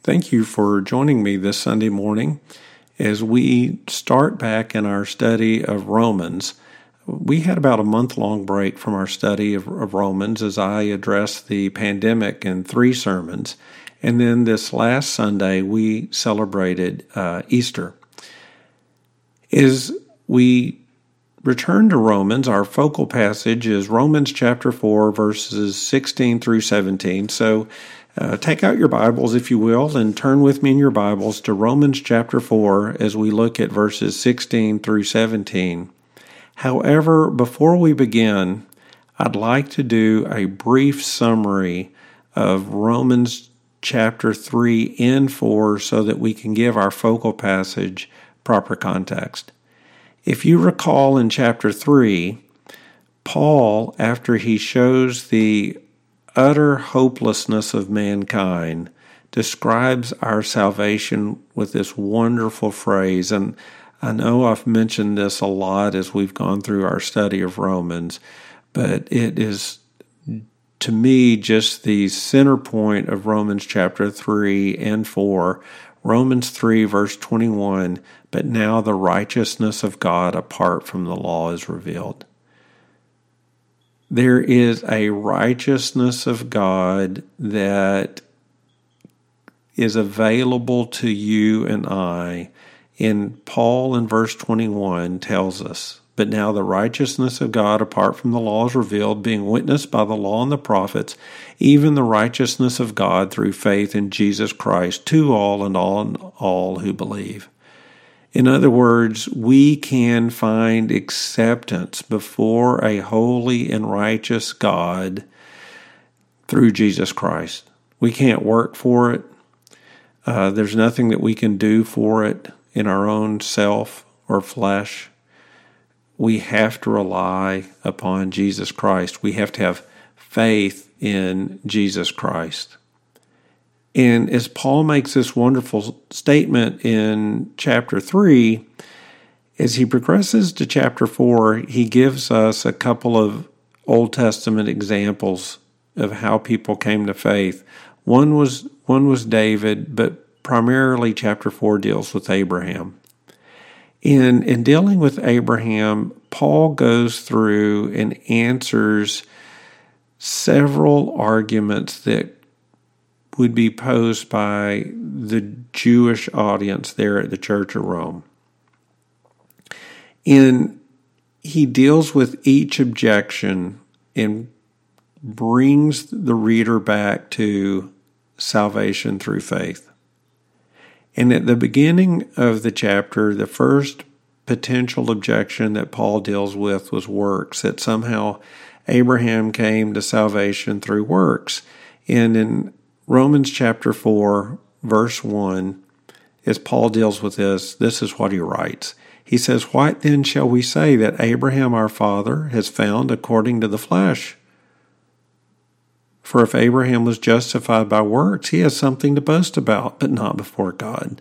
Thank you for joining me this Sunday morning as we start back in our study of Romans. We had about a month-long break from our study of Romans as I addressed the pandemic in 3 sermons. And then this last Sunday, we celebrated Easter. As we return to Romans, our focal passage is Romans chapter 4, verses 16 through 17. So take out your Bibles, if you will, and turn with me in your Bibles to Romans chapter 4 as we look at verses 16 through 17. However, before we begin, I'd like to do a brief summary of Romans chapter 3 and 4 so that we can give our focal passage proper context. If you recall in chapter 3, Paul, after he shows the utter hopelessness of mankind, describes our salvation with this wonderful phrase. And I know I've mentioned this a lot as we've gone through our study of Romans, but it is, to me, just the center point of Romans chapter 3 and 4. Romans 3, verse 21, but now the righteousness of God apart from the law is revealed. There is a righteousness of God that is available to you and I. And Paul in verse 21 tells us, but now the righteousness of God apart from the law is revealed, being witnessed by the law and the prophets, even the righteousness of God through faith in Jesus Christ to all and all who believe. In other words, we can find acceptance before a holy and righteous God through Jesus Christ. We can't work for it. There's nothing that we can do for it in our own self or flesh. We have to rely upon Jesus Christ. We have to have faith in Jesus Christ. And as Paul makes this wonderful statement in chapter 3, as he progresses to chapter 4, he gives us a couple of Old Testament examples of how people came to faith. One was David, but primarily chapter 4 deals with Abraham. In dealing with Abraham, Paul goes through and answers several arguments that would be posed by the Jewish audience there at the Church of Rome. And he deals with each objection and brings the reader back to salvation through faith. And at the beginning of the chapter, the first potential objection that Paul deals with was works, that somehow Abraham came to salvation through works. And in Romans chapter 4, verse 1, as Paul deals with this is what he writes. He says, "What then shall we say that Abraham our father has found according to the flesh? For if Abraham was justified by works, he has something to boast about, but not before God."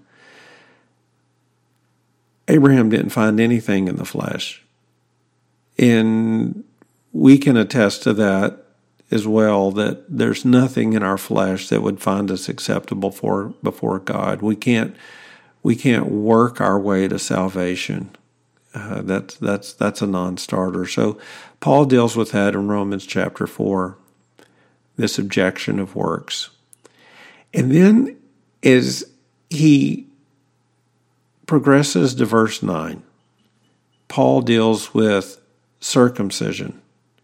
Abraham didn't find anything in the flesh. And we can attest to that as well, that there's nothing in our flesh that would find us acceptable before God. We can't work our way to salvation. That's a non-starter. So Paul deals with that in Romans chapter 4, this objection of works. And then as he progresses to verse 9, Paul deals with circumcision.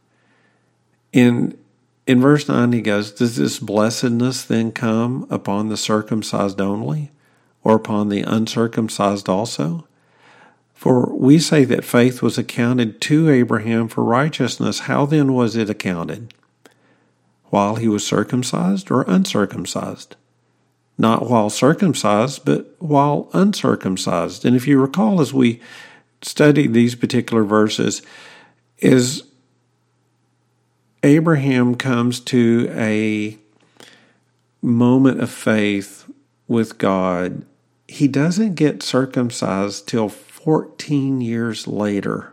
In verse 9, he goes, "Does this blessedness then come upon the circumcised only, or upon the uncircumcised also? For we say that faith was accounted to Abraham for righteousness. How then was it accounted? While he was circumcised or uncircumcised? Not while circumcised, but while uncircumcised." And if you recall, as we studied these particular verses, is Abraham comes to a moment of faith with God. He doesn't get circumcised till 14 years later.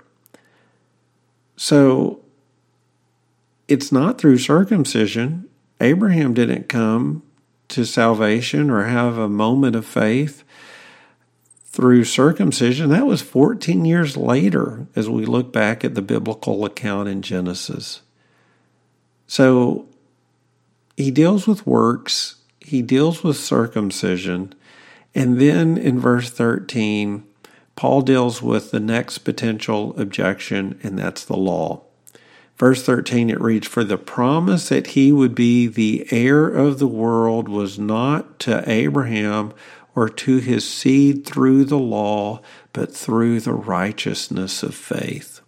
So it's not through circumcision. Abraham didn't come to salvation or have a moment of faith through circumcision, that was 14 years later as we look back at the biblical account in Genesis. So he deals with works, he deals with circumcision, and then in verse 13, Paul deals with the next potential objection, and that's the law. Verse 13, it reads, "For the promise that he would be the heir of the world was not to Abraham or to his seed through the law, but through the righteousness of faith."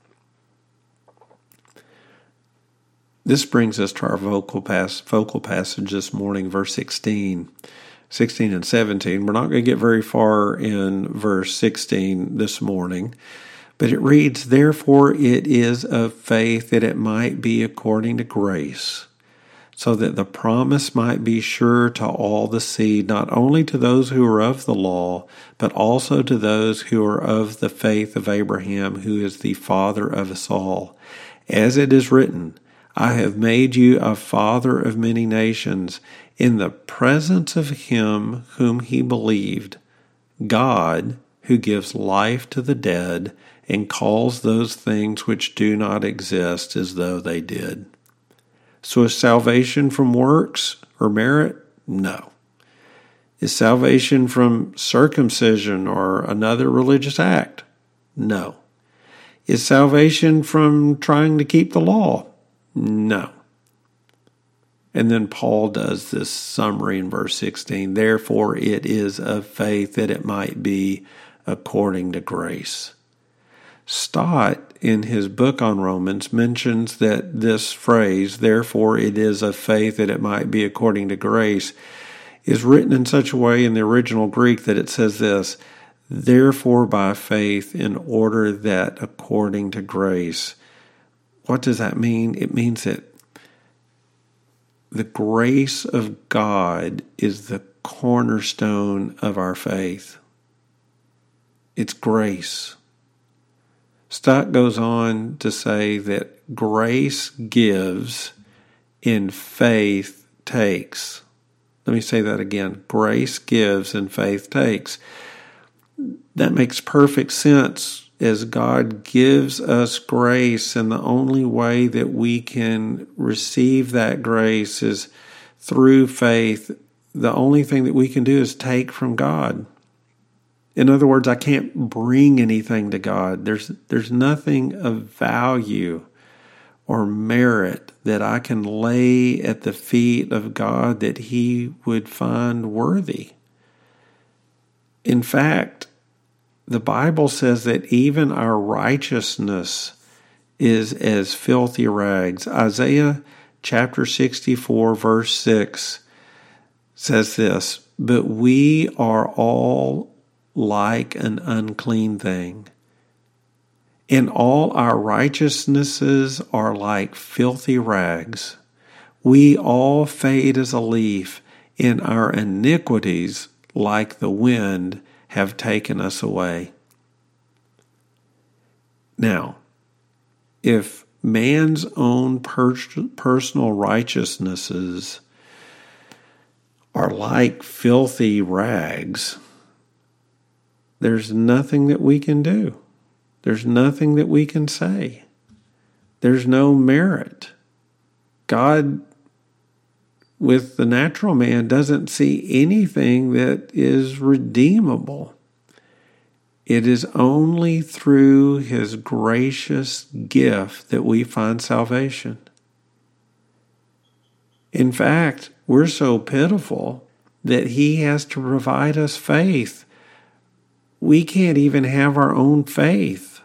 This brings us to our focal passage this morning, verse 16 and 17. We're not going to get very far in verse 16 this morning, but it reads, "Therefore it is of faith that it might be according to grace, so that the promise might be sure to all the seed, not only to those who are of the law, but also to those who are of the faith of Abraham, who is the father of us all. As it is written, I have made you a father of many nations, in the presence of him whom he believed, God, who gives life to the dead and calls those things which do not exist as though they did." So is salvation from works or merit? No. Is salvation from circumcision or another religious act? No. Is salvation from trying to keep the law? No. And then Paul does this summary in verse 16. "Therefore it is of faith that it might be according to grace." Stott, in his book on Romans, mentions that this phrase, "therefore it is of faith that it might be according to grace," is written in such a way in the original Greek that it says this, "therefore by faith, in order that according to grace." What does that mean? It means that the grace of God is the cornerstone of our faith. It's grace. Stott goes on to say that grace gives and faith takes. Let me say that again. Grace gives and faith takes. That makes perfect sense as God gives us grace, and the only way that we can receive that grace is through faith. The only thing that we can do is take from God. In other words, I can't bring anything to God. There's nothing of value or merit that I can lay at the feet of God that he would find worthy. In fact, the Bible says that even our righteousness is as filthy rags. Isaiah chapter 64, verse 6 says this, "But we are all like an unclean thing, and all our righteousnesses are like filthy rags. We all fade as a leaf, and our iniquities, like the wind, have taken us away." Now, if man's own personal righteousnesses are like filthy rags, there's nothing that we can do. There's nothing that we can say. There's no merit. God, with the natural man, doesn't see anything that is redeemable. It is only through his gracious gift that we find salvation. In fact, we're so pitiful that he has to provide us faith. We can't even have our own faith.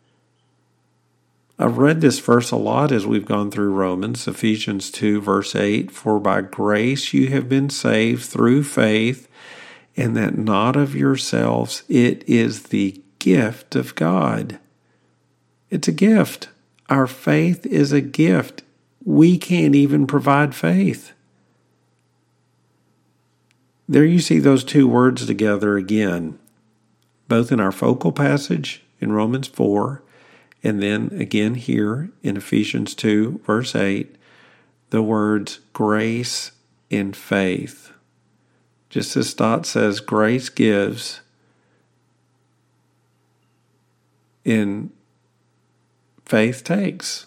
I've read this verse a lot as we've gone through Romans, Ephesians 2, verse 8, "For by grace you have been saved through faith, and that not of yourselves, it is the gift of God." It's a gift. Our faith is a gift. We can't even provide faith. There you see those two words together again, both in our focal passage in Romans 4, and then again here in Ephesians 2, verse 8, the words grace and faith. Just as Stott says, grace gives, and faith takes.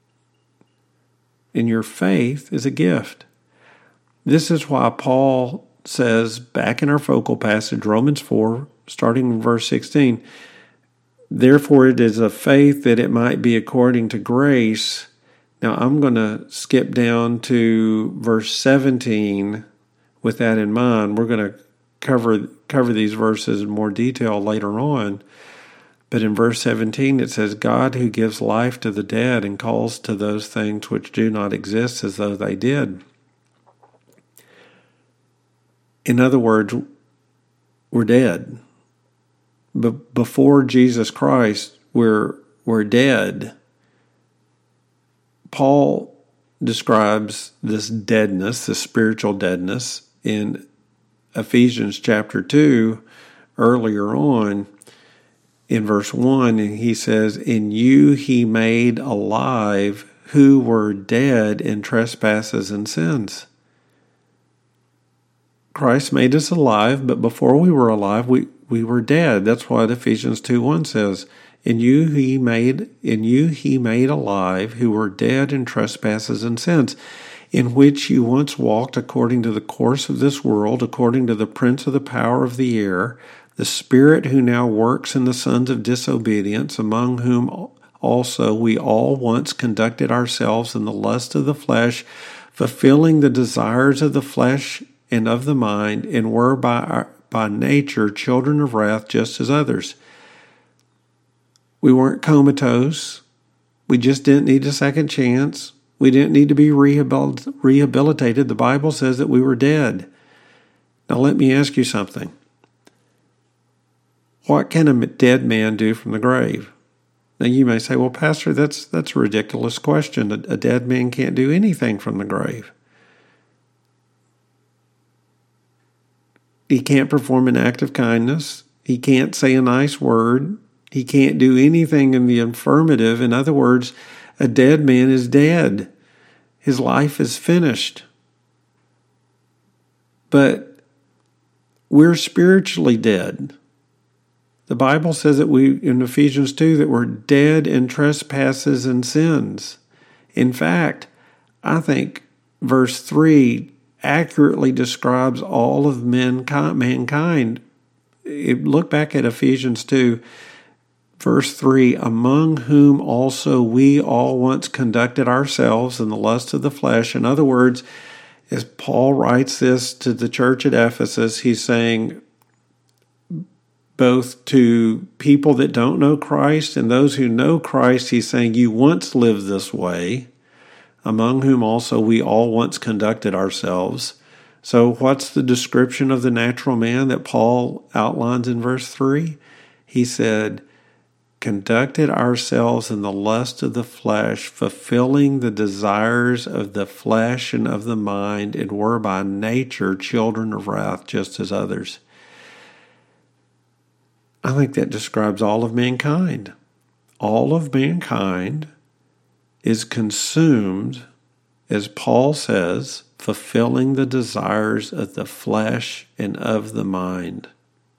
And your faith is a gift. This is why Paul says, back in our focal passage, Romans 4, starting in verse 16, therefore it is of faith that it might be according to grace. Now I'm going to skip down to verse 17 with that in mind. We're going to cover these verses in more detail later on. But in verse 17 it says, God who gives life to the dead and calls to those things which do not exist as though they did. In other words, we're dead. But before Jesus Christ, we're dead. Paul describes this deadness, this spiritual deadness, in Ephesians chapter 2 earlier on in verse 1. And he says, in you he made alive who were dead in trespasses and sins. Christ made us alive, but before we were alive, we were dead. That's what Ephesians 2:1 says. In you he made alive who were dead in trespasses and sins, in which you once walked according to the course of this world, according to the prince of the power of the air, the spirit who now works in the sons of disobedience, among whom also we all once conducted ourselves in the lust of the flesh, fulfilling the desires of the flesh and of the mind, and were by nature children of wrath, just as others. We weren't comatose. We just didn't need a second chance. We didn't need to be rehabilitated. The Bible says that we were dead. Now let me ask you something. What can a dead man do from the grave? Now you may say, well, Pastor, that's a ridiculous question. A dead man can't do anything from the grave. He can't perform an act of kindness. He can't say a nice word. He can't do anything in the affirmative. In other words, a dead man is dead. His life is finished. But we're spiritually dead. The Bible says that in Ephesians 2, that we're dead in trespasses and sins. In fact, I verse 3 accurately describes all of mankind. Look back at Ephesians 2, verse 3, among whom also we all once conducted ourselves in the lust of the flesh. In other words, as Paul writes this to the church at Ephesus, he's saying both to people that don't know Christ and those who know Christ, he's saying, you once lived this way, among whom also we all once conducted ourselves. So what's the description of the natural man that Paul outlines in verse 3? He said, conducted ourselves in the lust of the flesh, fulfilling the desires of the flesh and of the mind, and were by nature children of wrath, just as others. I think that describes all of mankind. All of mankind is consumed, as Paul says, fulfilling the desires of the flesh and of the mind.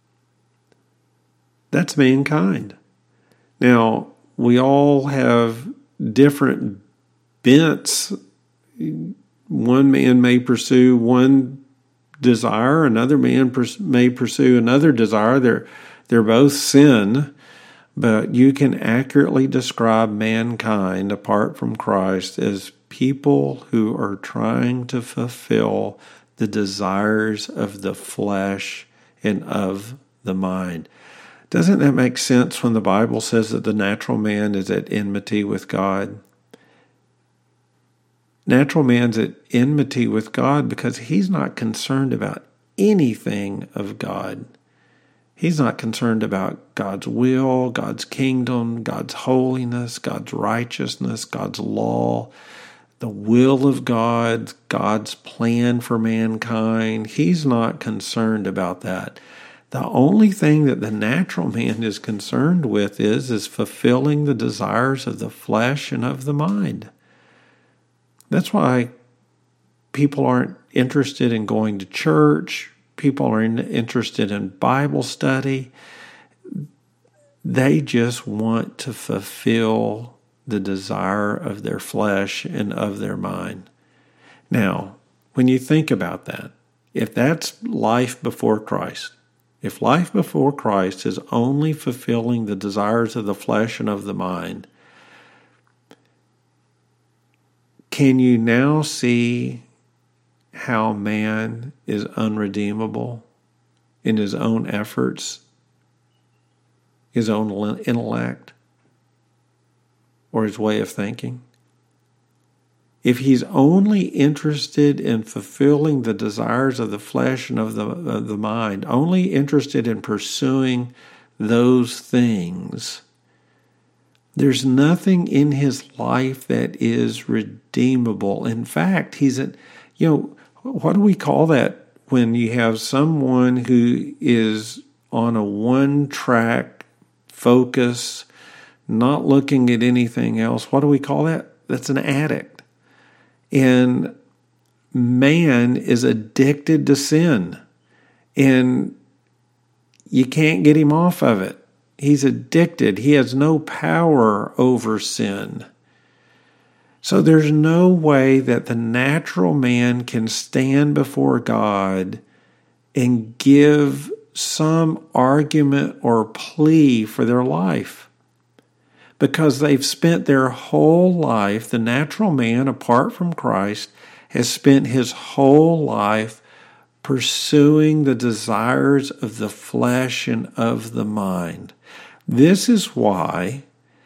That's mankind. Now, we all have different bents. One man may pursue one desire, another man may pursue another desire. They're both sin, but you can accurately describe mankind apart from Christ as people who are trying to fulfill the desires of the flesh and of the mind. Doesn't that make sense when the Bible says that the natural man is at enmity with God? Natural man's at enmity with God because he's not concerned about anything of God. He's not concerned about God's will, God's kingdom, God's holiness, God's righteousness, God's law, the will of God, God's plan for mankind. He's not concerned about that. The only thing that the natural man is concerned with is fulfilling the desires of the flesh and of the mind. That's why people aren't interested in going to church. people are interested in Bible study. They just want to fulfill the desire of their flesh and of their mind. Now, when you think about that, if that's life before Christ, if life before Christ is only fulfilling the desires of the flesh and of the mind, can you now see how man is unredeemable in his own efforts, his own intellect, or his way of thinking? If he's only interested in fulfilling the desires of the flesh and of the mind, only interested in pursuing those things, there's nothing in his life that is redeemable. In fact, what do we call that when you have someone who is on a one-track focus, not looking at anything else? What do we call that? That's an addict. And man is addicted to sin, and you can't get him off of it. He's addicted. He has no power over sin. So there's no way that the natural man can stand before God and give some argument or plea for their life, because they've spent their whole life, the natural man, apart from Christ, has spent his whole life pursuing the desires of the flesh and of the mind. This is why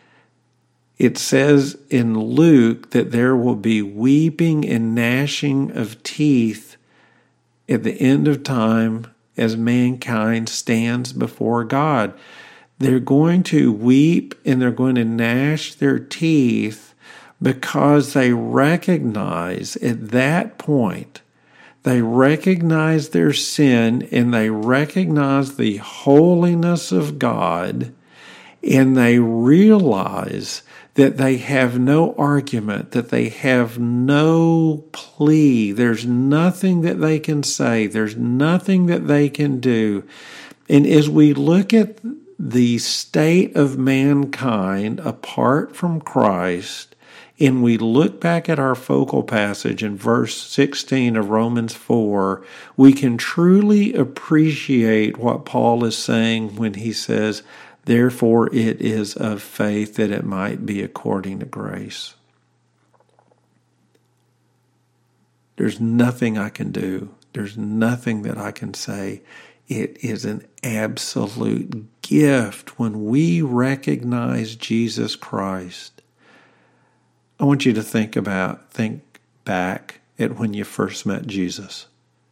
it says in Luke that there will be weeping and gnashing of teeth at the end of time as mankind stands before God. They're going to weep and they're going to gnash their teeth because they recognize at that point, they recognize their sin and they recognize the holiness of God, and they realize that they have no argument, that they have no plea. There's nothing that they can say. There's nothing that they can do. And as we look at the state of mankind apart from Christ, and we look back at our focal passage in verse 16 of Romans 4, we can truly appreciate what Paul is saying when he says, "Therefore it is of faith that it might be according to grace." There's nothing I can do. There's nothing that I can say. It is an absolute gift when we recognize Jesus Christ. I want you to think back at when you first met Jesus.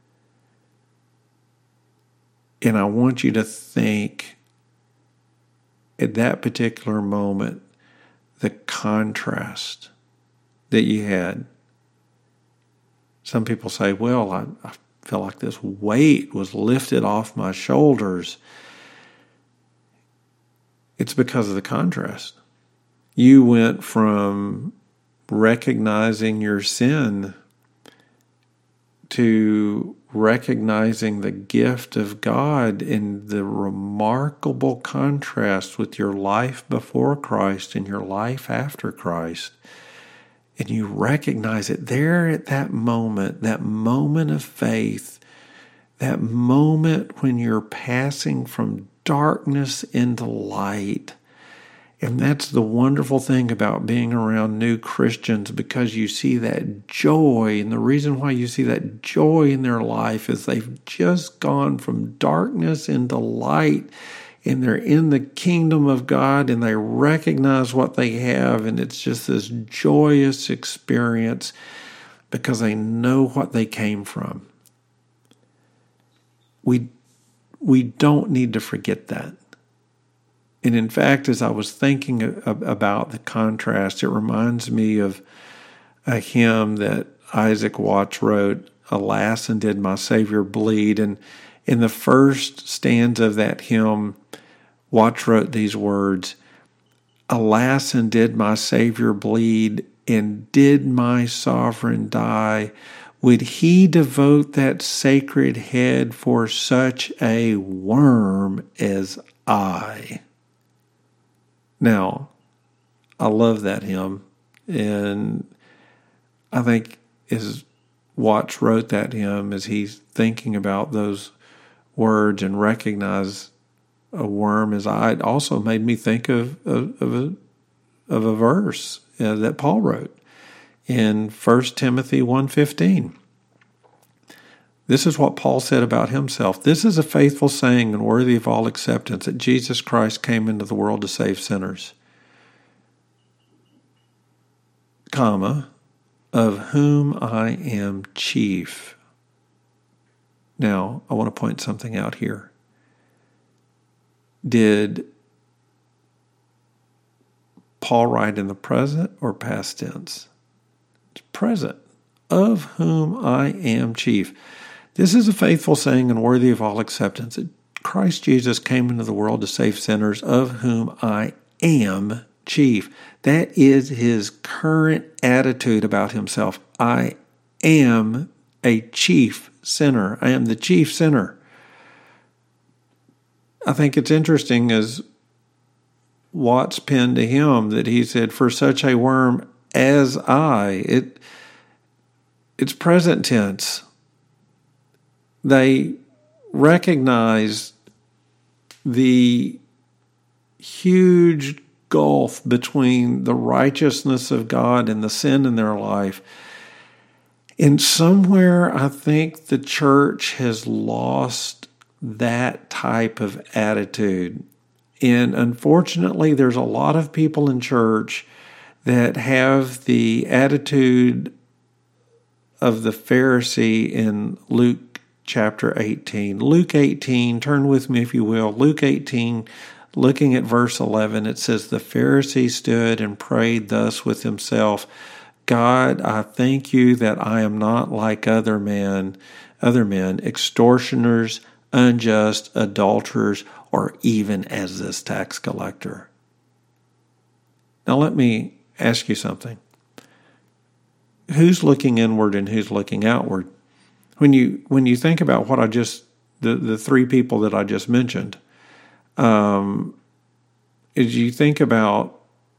And I want you to think at that particular moment, the contrast that you had. Some people say, well, I felt like this weight was lifted off my shoulders. It's because of the contrast. You went from recognizing your sin to recognizing the gift of God in the remarkable contrast with your life before Christ and your life after Christ. And you recognize it there at that moment of faith, that moment when you're passing from darkness into light. And that's the wonderful thing about being around new Christians, because you see that joy. And the reason why you see that joy in their life is they've just gone from darkness into light, and they're in the kingdom of God, and they recognize what they have. And it's just this joyous experience because they know what they came from. We don't need to forget that. And in fact, as I was thinking about the contrast, it reminds me of a hymn that Isaac Watts wrote, "Alas, and did my Savior bleed?" And in the first stanza of that hymn, Watts wrote these words, "Alas, and did my Savior bleed? And did my sovereign die? would he devote that sacred head for such a worm as I? Now, I love that hymn, and I think as Watts wrote that hymn, as he's thinking about those words and recognize a worm as I, it also made me think of a verse that Paul wrote in 1 Timothy 1:15. This is what Paul said about himself. This is a faithful saying and worthy of all acceptance, that Jesus Christ came into the world to save sinners, comma, of whom I am chief. Now, I want to point something out here. Did Paul write in the present or past tense? It's present. Of whom I am chief. This is a faithful saying and worthy of all acceptance, that Christ Jesus came into the world to save sinners, of whom I am chief. That is his current attitude about himself. I am a chief sinner. I am the chief sinner. I think it's interesting, as Watts penned a hymn, that he said, for such a worm as I. It's present tense. They recognize the huge gulf between the righteousness of God and the sin in their life. And somewhere I think the church has lost that type of attitude. And unfortunately, there's a lot of people in church that have the attitude of the Pharisee in Luke chapter 18. Luke 18, turn with me if you will. Luke 18, looking at verse 11, it says, the Pharisee stood and prayed thus with himself, God, I thank you that I am not like other men, extortioners, unjust, adulterers, or even as this tax collector. Now let me ask you something. Who's looking inward and who's looking outward? When you think about what the three people that I just mentioned, as you think about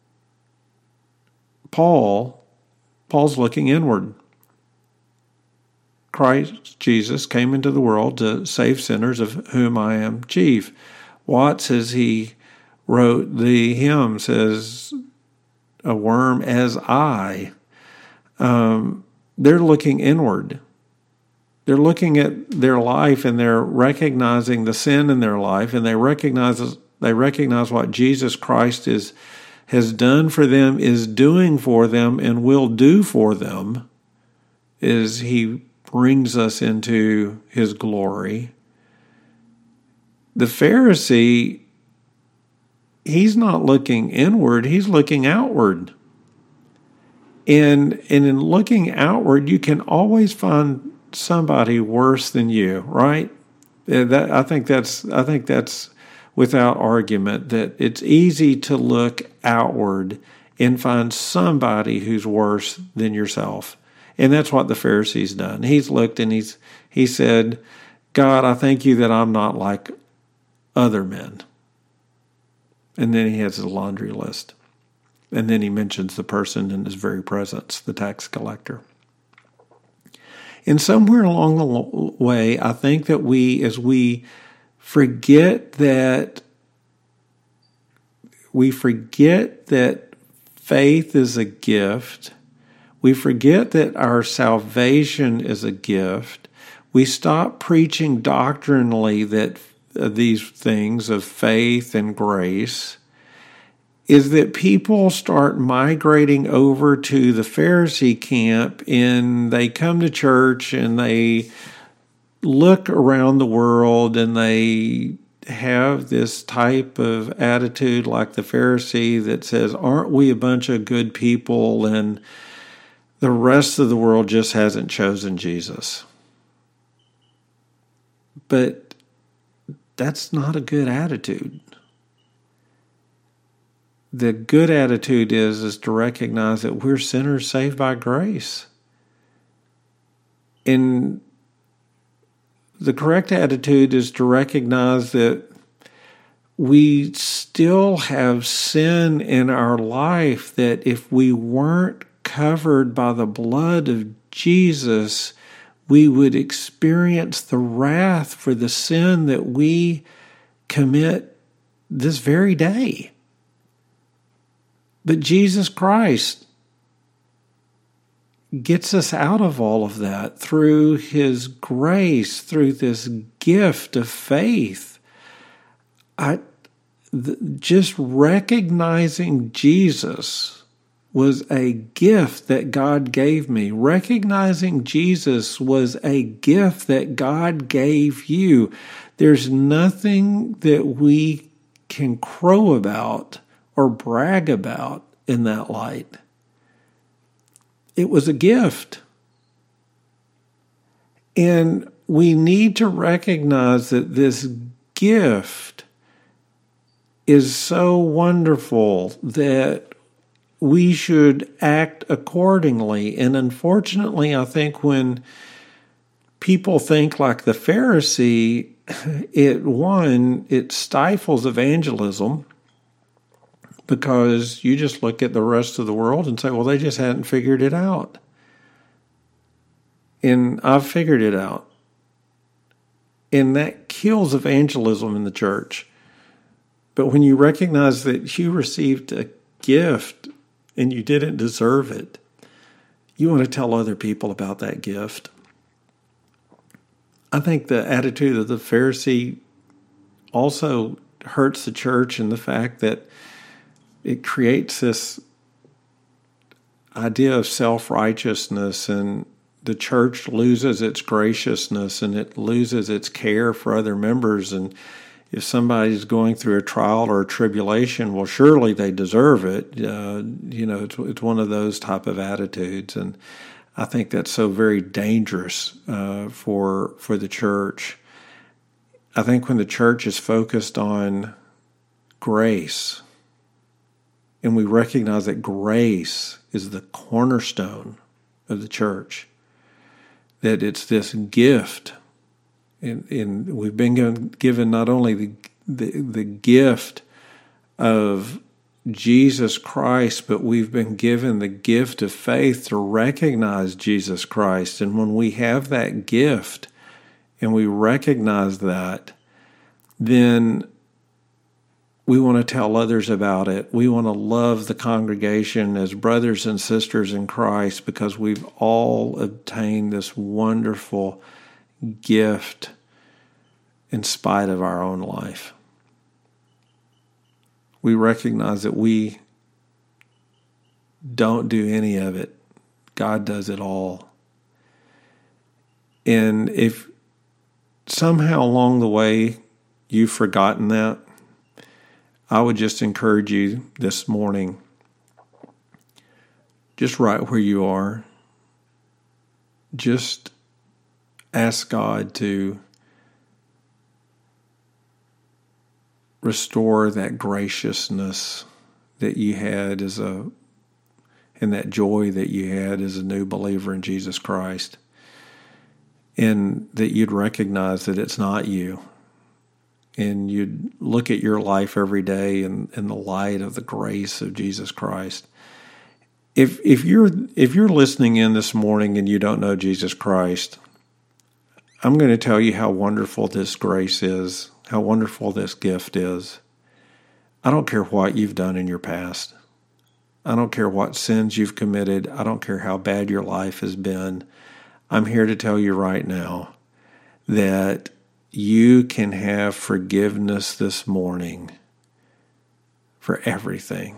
Paul's looking inward. Christ Jesus came into the world to save sinners, of whom I am chief. Watts, as he wrote the hymn, says, a worm as I. They're looking inward. They're looking at their life and they're recognizing the sin in their life, and they recognize what Jesus Christ has done for them, is doing for them, and will do for them as he brings us into his glory. The Pharisee, he's not looking inward, he's looking outward. And in looking outward, you can always find somebody worse than you, right? I think that's without argument, that it's easy to look outward and find somebody who's worse than yourself. And that's what the Pharisee's done. He's looked and he said, God, I thank you that I'm not like other men. And then he has a laundry list. And then he mentions the person in his very presence, the tax collector. And somewhere along the way, I think that as we forget that faith is a gift, we forget that our salvation is a gift, we stop preaching doctrinally that these things of faith and grace, is that people start migrating over to the Pharisee camp, and they come to church and they look around the world and they have this type of attitude like the Pharisee that says, aren't we a bunch of good people, and the rest of the world just hasn't chosen Jesus. But that's not a good attitude. The good attitude is to recognize that we're sinners saved by grace. And the correct attitude is to recognize that we still have sin in our life, that if we weren't covered by the blood of Jesus, we would experience the wrath for the sin that we commit this very day. But Jesus Christ gets us out of all of that through His grace, through this gift of faith. Just recognizing Jesus was a gift that God gave me. Recognizing Jesus was a gift that God gave you. There's nothing that we can crow about or brag about in that light. It was a gift. And we need to recognize that this gift is so wonderful that we should act accordingly. And unfortunately, I think when people think like the Pharisee, it stifles evangelism, because you just look at the rest of the world and say, well, they just hadn't figured it out. And I've figured it out. And that kills evangelism in the church. But when you recognize that you received a gift and you didn't deserve it, you want to tell other people about that gift. I think the attitude of the Pharisee also hurts the church in the fact that it creates this idea of self-righteousness, and the church loses its graciousness and it loses its care for other members. And if somebody's going through a trial or a tribulation, well, surely they deserve it. It's one of those type of attitudes. And I think that's so very dangerous for the church. I think when the church is focused on grace, and we recognize that grace is the cornerstone of the church, that it's this gift, and we've been given not only the gift of Jesus Christ, but we've been given the gift of faith to recognize Jesus Christ. And when we have that gift and we recognize that, then we want to tell others about it. We want to love the congregation as brothers and sisters in Christ, because we've all obtained this wonderful gift in spite of our own life. We recognize that we don't do any of it. God does it all. And if somehow along the way you've forgotten that, I would just encourage you this morning, just right where you are, just ask God to restore that graciousness that you had and that joy that you had as a new believer in Jesus Christ, and that you'd recognize that it's not you. And you'd look at your life every day in the light of the grace of Jesus Christ. If you're listening in this morning and you don't know Jesus Christ, I'm going to tell you how wonderful this grace is, how wonderful this gift is. I don't care what you've done in your past. I don't care what sins you've committed. I don't care how bad your life has been. I'm here to tell you right now that you can have forgiveness this morning for everything.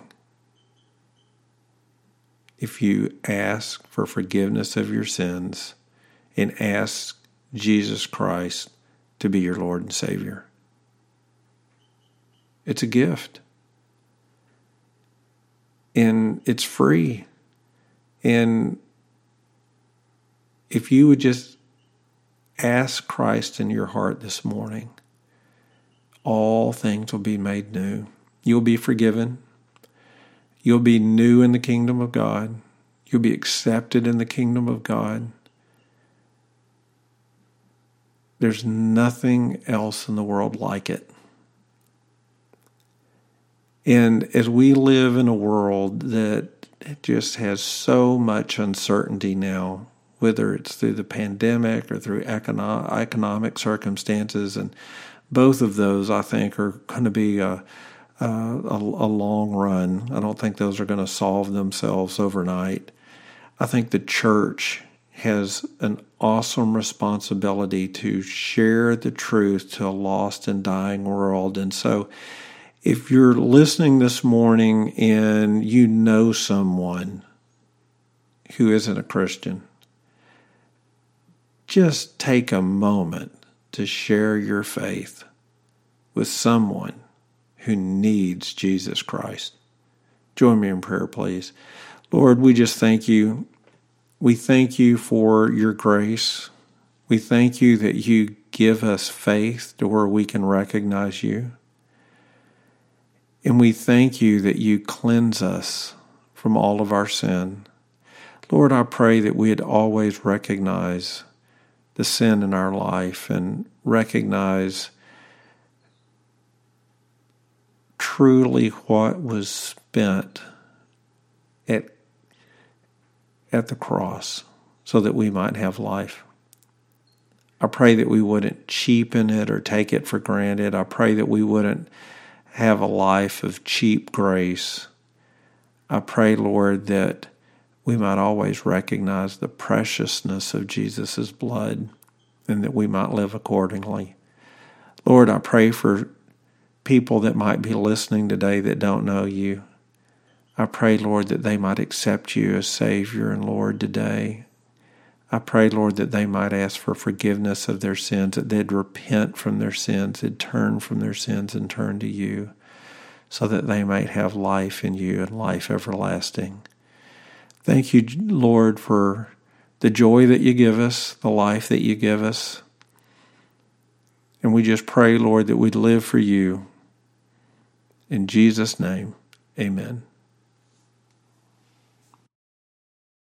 If you ask for forgiveness of your sins and ask Jesus Christ to be your Lord and Savior. It's a gift. And it's free. And if you would just ask Christ in your heart this morning, all things will be made new. You'll be forgiven. You'll be new in the kingdom of God. You'll be accepted in the kingdom of God. There's nothing else in the world like it. And as we live in a world that just has so much uncertainty now, whether it's through the pandemic or through economic circumstances, and both of those, I think, are going to be a long run. I don't think those are going to solve themselves overnight. I think the church has an awesome responsibility to share the truth to a lost and dying world. And so if you're listening this morning and you know someone who isn't a Christian, just take a moment to share your faith with someone who needs Jesus Christ. Join me in prayer, please. Lord, we just thank you. We thank you for your grace. We thank you that you give us faith to where we can recognize you. And we thank you that you cleanse us from all of our sin. Lord, I pray that we'd always recognize the sin in our life and recognize truly what was spent at the cross so that we might have life. I pray that we wouldn't cheapen it or take it for granted. I pray that we wouldn't have a life of cheap grace. I pray, Lord, that we might always recognize the preciousness of Jesus' blood and that we might live accordingly. Lord, I pray for people that might be listening today that don't know you. I pray, Lord, that they might accept you as Savior and Lord today. I pray, Lord, that they might ask for forgiveness of their sins, that they'd repent from their sins, they'd turn from their sins and turn to you, so that they might have life in you and life everlasting. Thank you, Lord, for the joy that you give us, the life that you give us. And we just pray, Lord, that we'd live for you. In Jesus' name, amen.